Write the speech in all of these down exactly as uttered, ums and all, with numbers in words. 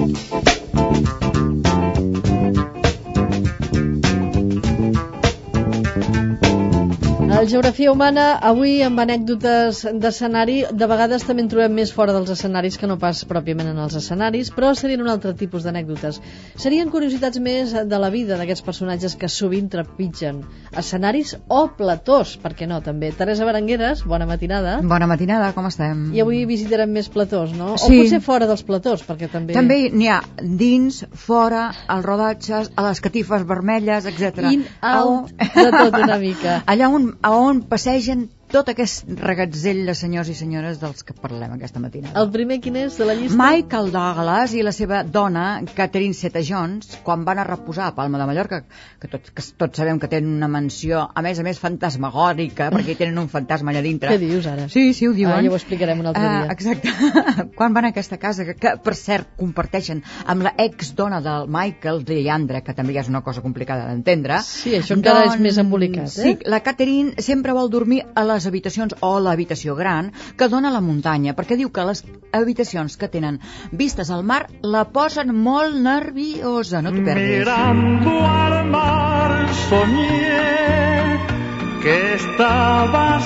El Geografia Humana, avui amb anècdotes d'escenari, de vegades també en trobem més fora dels escenaris que no pas pròpiament en els escenaris, però serien un altre tipus d'anècdotes. Serien curiositats més de la vida d'aquests personatges que sovint trepitgen escenaris o platós, per què no, també. Teresa Berengueres, bona matinada. Bona matinada, com estem? I avui visitarem més platós, no? Sí. O potser fora dels platós, perquè també... També n'hi ha dins, fora, als rodatges, a les catifes vermelles, etcètera. In, out, de tot una mica. Allà on, on passegen tot aquest regatzell de senyors i senyores dels que parlem aquesta matina. El primer quin és de la llista? Michael Douglas i la seva dona, Catherine Zeta-Jones, quan van a reposar a Palma de Mallorca, que tots, que tots sabem que tenen una mansió, a més a més fantasmagòrica, perquè hi tenen un fantasma allà dintre. Què dius ara? Sí, sí, ho diuen. Ah, ja ho explicarem un altre dia. Uh, exacte. Quan van a aquesta casa, que, que per cert comparteixen amb la ex-dona del Michael, Leandra, que també ja és una cosa complicada d'entendre. Sí, això encara doncs, és més embolicat, eh? Sí, la Catherine sempre vol dormir a les habitacions o l'habitació gran que dona a la muntanya, perquè diu que les habitacions que tenen vistes al mar la posen molt nerviosa, no t'ho perdis. Mirando al mar soñé que estabas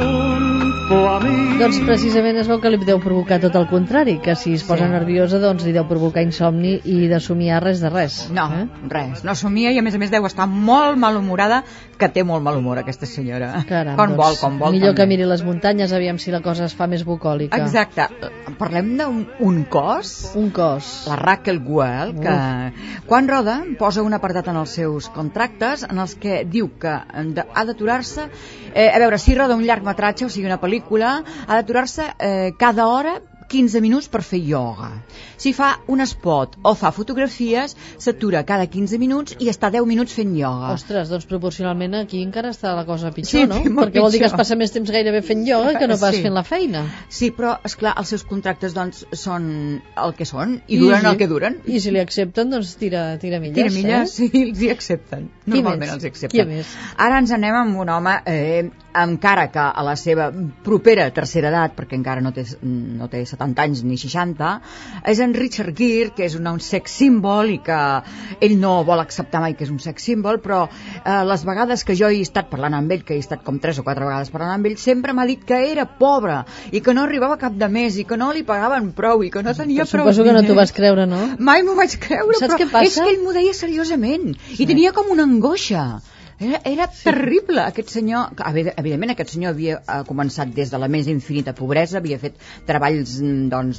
junto a mi. Doncs precisament es veu que li deu provocar tot el contrari, que si es posa Sí. nerviosa doncs li deu provocar insomni i de somiar res de res. No, eh? res, no somia i a més a més deu estar molt malhumorada, que té molt mal humor aquesta senyora. Caram, quan doncs, vol, quan vol. millor també. que miri les muntanyes, aviam si la cosa es fa més bucòlica. Exacte. Parlem d'un un cos, Un cos. la Raquel Well, que quan roda posa un apartat en els seus contractes en els que diu que de, ha d'aturar-se, eh, a veure, si roda un llargmetratge, o sigui una pel·lícula, ha d'aturar-se eh, cada hora quinze minuts per fer ioga. Si fa un spot o fa fotografies, s'atura cada quinze minuts i està deu minuts fent ioga. Ostres, doncs proporcionalment aquí encara està la cosa pitjor, Sí, no? molt Perquè vol dir que es pitjor. passa més temps gairebé fent ioga que no pas Sí. fent la feina. Sí, però, esclar, els seus contractes doncs, són el que són i duren sí. el que duren. I si li accepten, doncs tira, tira milles. Tira milles, eh? sí, els hi accepten. Qui Normalment més? els hi accepten. Qui més? Ara ens anem amb un home, eh, encara que a la seva propera tercera edat, perquè encara no té, no té setanta anys ni seixanta, és en Richard Gere, que és un, un sex símbol i que ell no vol acceptar mai que és un sex símbol, però eh, les vegades que jo he estat parlant amb ell, que he estat com tres o quatre vegades parlant amb ell, sempre m'ha dit que era pobre i que no arribava a cap de mes i que no li pagaven prou i que no tenia Però prou suposo que no diners. t'ho vas creure, no? Mai m'ho vaig creure, Saps però què passa? és que ell m'ho deia seriosament i tenia com una angoixa. Era, era sí. terrible, aquest senyor. Evidentment, aquest senyor havia uh, començat des de la més infinita pobresa, havia fet treballs, doncs,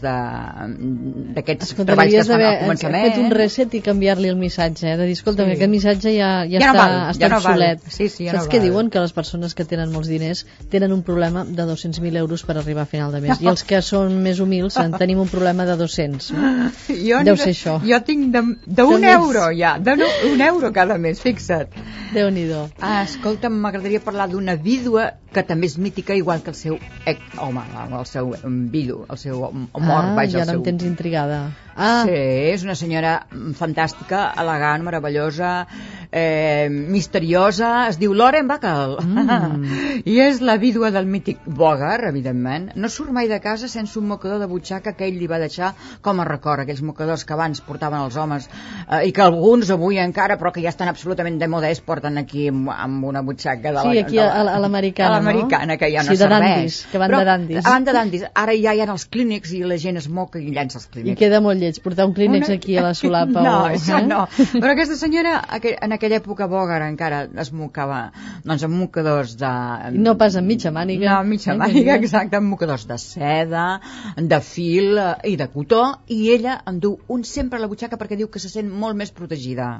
d'aquests treballs que es fan al començament. Fet un reset i canviar-li el missatge, eh? De dir, escolta, Sí. aquest missatge ja, ja, Ja no està, val, està ja no obsolet. val. Sí, sí, ja Saps no què val. diuen? Que les persones que tenen molts diners tenen un problema de dos-cents mil euros per arribar a final de mes. I els que són més humils en tenim un problema de dos-cents. No? Jo Deu de, ser això. Jo tinc d'un De euro, ja. De no, un euro cada mes, fixa't. Déu-n'hi-do. Ah, escolta'm, m'agradaria parlar d'una vídua que també és mítica, igual que el seu ex, home, el seu vidu, el seu mort, Ah, vaja, ja el no seu... em tens intrigada. Ah, Sí, és una senyora fantàstica, elegant, meravellosa, eh, misteriosa, es diu Lauren Bacall. Mm. I és la vídua del mític Bogart, evidentment. No surt mai de casa sense un mocador de butxaca que ell li va deixar com a record, aquells mocadors que abans portaven els homes eh, i que alguns avui encara, però que ja estan absolutament de moda, es porten aquí amb, amb una butxaca de la... sí, aquí de a, a l'americana, a l'americana, que ja no sí, de serveix. dandis, que van Però, de dandis. Van de dandis. Ara ja hi ha els clínics i la gent es moca i llença els I clínics. queda molt lleig portar un clínex Una- aquí a la solapa. No, o, això eh? no. Però aquesta senyora, aqu- en aquella època Bogart encara es mocava doncs, amb mocadors de... I no pas amb mitja màniga. No, amb mitja Eh, màniga, que exacte, amb mocadors de seda, de fil eh, i de cotó, i ella en du un sempre a la butxaca perquè diu que se sent molt més protegida.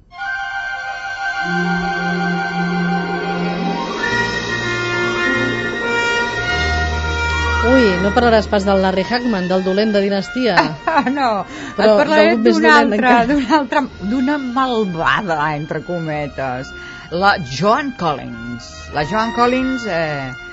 Ui, no parlaràs pas del Larry Hagman, del dolent de Dinastia. Ah, no, Però et parlaré d'algú més d'una dolent altra, encara. d'una altra, d'una malvada, entre cometes, la Joan Collins. La Joan Collins eh,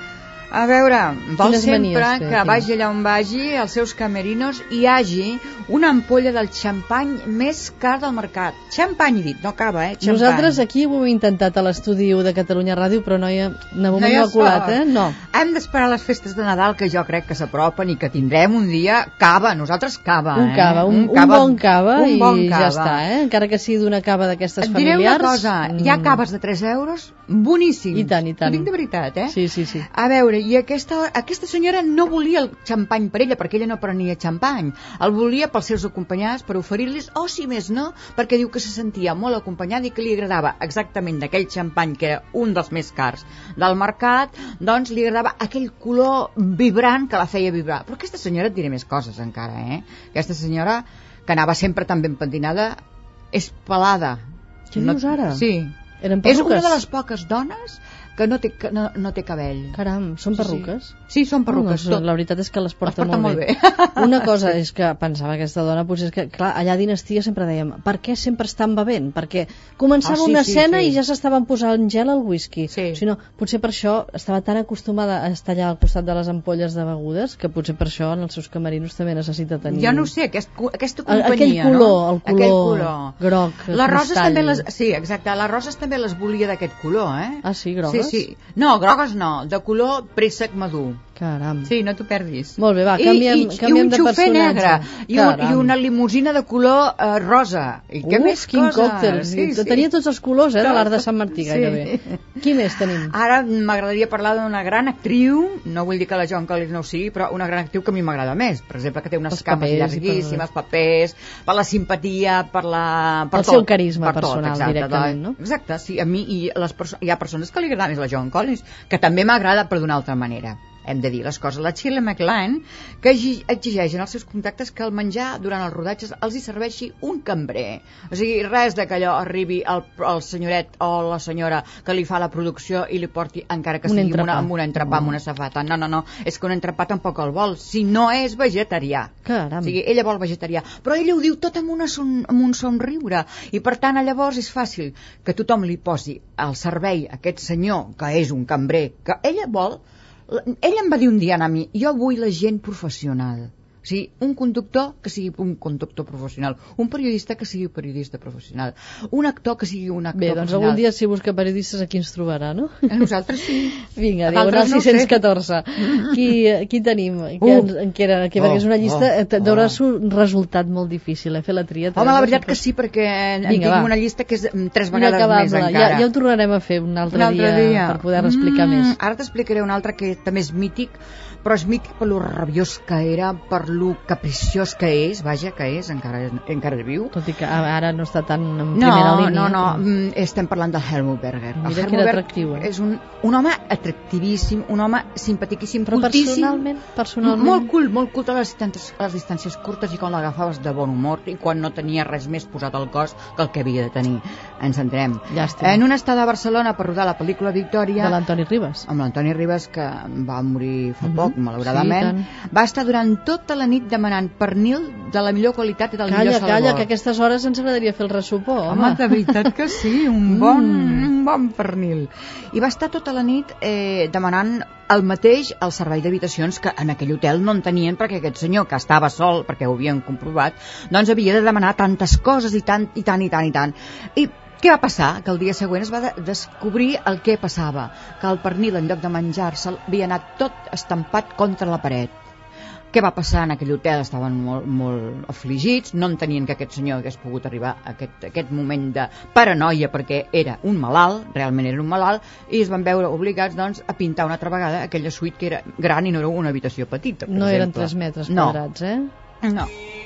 A veure, vol Quines sempre manies té, que quines? vagi allà on vagi, als seus camerinos, hi hagi una ampolla del xampany més car del mercat. Xampany, he dit, no cava, eh? Xampany. Nosaltres aquí ho hem intentat a l'estudi u de Catalunya Ràdio, però no hi ha... No, No hi no ha ha colat, sort. eh? No. Hem d'esperar les festes de Nadal, que jo crec que s'apropen i que tindrem un dia cava, nosaltres cava, Un eh? cava, un, un, cava, bon cava un i bon ja cava. està, eh? Encara que sigui d'una cava d'aquestes Et diré familiars. una cosa, hi ha mm, caves de tres euros boníssims. I tant, i tant. Ho dic de veritat, eh? Sí, sí, sí. A veure, i aquesta, aquesta senyora no volia el xampany per ella, perquè ella no prenia xampany. El volia pels seus acompanyats, per oferir-los, o si més no, perquè diu que se sentia molt acompanyada i que li agradava exactament d'aquell xampany, que era un dels més cars del mercat, doncs li agradava aquell color vibrant que la feia vibrar. Però aquesta senyora et diré més coses encara, eh? Aquesta senyora, que anava sempre tan ben pentinada, és pelada. Què dius ara? Sí. Eren És una perruques? de les poques dones que no té, que no, no té cabell. Caram, són Sí, sí. perruques? Sí, són perruques. No, tot. la veritat és que les porta, Les porta molt, molt bé. bé. Una cosa és que pensava aquesta dona, potser és que, clar, allà a Dinastia sempre dèiem, per què sempre estan bevent? Perquè començava Ah, sí, una sí, escena sí. i ja s'estaven posant gel al whisky. Sí. Si no, potser per això estava tan acostumada a estar allà al costat de les ampolles de begudes que potser per això en els seus camerinos també necessita tenir... Jo no ho sé, aquest, aquesta El- companyia, aquell color, no? el color Aquell color. groc, Les roses cristall. també les... Sí, exacte, les roses també les volia d'aquest color, eh? Ah, sí, grogues? Sí, sí. No, grogues no, de color préssec madur. Caram. Sí, no t'ho perdis. Molt bé, va, canviem, I, i, canviem i un de xofé personatge. negre i, un, i una limusina de color eh, rosa. I què Uf, més quin coses? còctel. Sí, sí. Tenia tots els colors, eh, de l'Arc de Sant Martí, Sí. gairebé. Qui més tenim? Ara m'agradaria parlar d'una gran actriu, no vull dir que la Joan Collins no ho sigui, però una gran actriu que a mi m'agrada més. Per exemple, que té unes Pels cames papers i llarguíssimes, papers, per la simpatia, per la... Per El seu carisma per personal, exacte, directament, no? Exacte, sí, a mi i les perso hi ha persones que li agrada més la Joan Collins, que també m'agrada, però d'una altra manera. Hem de dir les coses. La Shirley MacLaine, que exigeix en els seus contactes que el menjar durant els rodatges els hi serveixi un cambrer. O sigui, res de que allò arribi el, el senyoret o la senyora que li fa la producció i li porti, encara que Un sigui entrepà. una, amb un entrepà, amb una safata. No, no, no, és que un entrepà tampoc el vol, si no és vegetarià. Caram. O sigui, ella vol vegetarià, però ella ho diu tot amb, una son, amb un somriure, i per tant llavors és fàcil que tothom li posi al servei aquest senyor, que és un cambrer, que ella vol. Ella em va dir un dia a mi, jo vull la gent professional. O sigui, un conductor que sigui un conductor professional, un periodista que sigui un periodista professional, un actor que sigui un actor Bé, doncs professional. algun dia si busca periodistes aquí ens trobarà, no? A nosaltres sí. Vinga, A diagonal d'altres no ho sis sé. cents i catorze. Qui, qui tenim? Uh. Que, en, que era, que, Oh, perquè és una llista, oh, oh, deurà ser un resultat molt difícil, eh, fer la tria. Home, la veritat que sí, perquè en Vinga, tinc va. una llista que és mm, tres vegades Inacabable. més Ja, encara. ja ho tornarem a fer un altre, Un altre dia, dia. per poder explicar Mm, més. Ara t'explicaré un altre que també és mític, però és mític per lo rabiós que era, per lo capriciós que és, vaja, que és, encara, encara és viu. Tot i que ara no està tan en No, primera línia. no, no, però- mm, estem parlant del Helmut Berger. El Mira que Helmut era Berger atractiu, eh? és un, un home atractivíssim, un home simpaticíssim, Però cultíssim. personalment, personalment... Molt cult, molt cult a les distàncies, a les distàncies curtes, i quan l'agafaves de bon humor i quan no tenia res més posat al cos que el que havia de tenir. Ens entenem. Llàstima. En una estada a Barcelona per rodar la pel·lícula Victòria, De l'Antoni Ribas. amb l'Antoni Ribas, que va morir fa Mhm. poc, malauradament, Sí, va estar durant tota la nit demanant pernil de la millor qualitat i del Calla, millor sabor. calla, que a aquestes hores ens agradaria fer el ressupor, home. Home, de veritat que sí, un bon, Mm. un bon pernil. I va estar tota la nit eh, demanant el mateix al servei d'habitacions, que en aquell hotel no en tenien, perquè aquest senyor, que estava sol, perquè ho havien comprovat, doncs havia de demanar tantes coses i tant, i tant, i tant, i tant. I què va passar? Que el dia següent es va de descobrir el que passava, que el pernil, en lloc de menjar-se'l, havia anat tot estampat contra la paret. Què va passar en aquell hotel? Estaven molt, molt afligits, no entenien que aquest senyor hagués pogut arribar a aquest, aquest moment de paranoia, perquè era un malalt, realment era un malalt, i es van veure obligats, doncs, a pintar una altra vegada aquella suite que era gran i no era una habitació petita, per No exemple. eren tres metres No. quadrats, eh? No.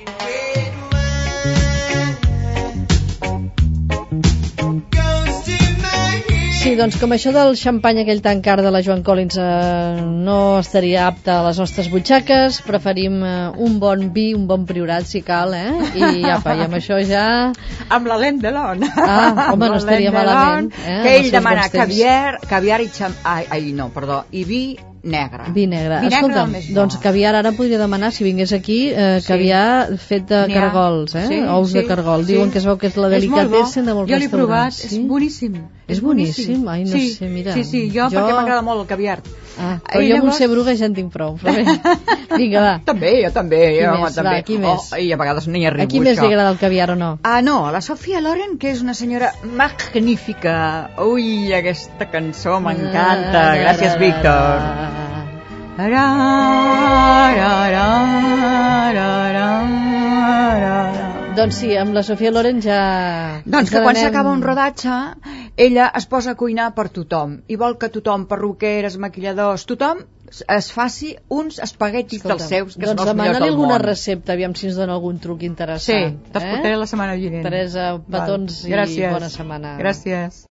Sí, doncs com això del xampany aquell tan car de la Joan Collins eh, no estaria apte a les nostres butxaques, preferim eh, un bon vi, un bon priorat, si cal, eh? I apa, i amb això ja... Amb la lent de l'on. Ah, home, no estaria malament, eh, amb Que els ell seus demana bons temps. caviar, caviar i xam... Ai, ai, no, perdó, i vi negre. Vi negre. Vi negre Escolta, del més bo. doncs caviar ara podria demanar, si vingués aquí, eh, caviar sí. fet de N'hi ha. cargols, eh? Sí, Ous sí, de cargol. sí. Diuen que es veu que és la delicatessen de molts jo l'he provat, restaurants. és boníssim. És boníssim? Ai, no sí, sé, mira. Sí, sí, jo, Jo- perquè m'agrada molt el caviar. Ah, però I jo amb un llavors- ser bruga ja en tinc prou. Però bé. Vinga, va. També, jo també. Qui jo, més? també. Va, qui més? Oh, I a vegades no hi arribo, A qui més això. li agrada el caviar o no? Ah, no, la Sofia Loren, que és una senyora magnífica. Ui, aquesta cançó m'encanta. Gràcies, Víctor. Ra, ra, ra, ra, ra, ra. Doncs sí, amb la Sofia Loren ja... Doncs que ja quan l'anem- s'acaba un rodatge, ella es posa a cuinar per tothom i vol que tothom, perruqueres, maquilladors, tothom es faci uns espaguetis Escolta'm, dels seus, que doncs són els millors demana-li del alguna món. recepta, aviam si ens dona algun truc Sí, interessant. te'ls portaré la setmana vinent. Teresa, petons Val. i Gràcies. bona setmana. Gràcies.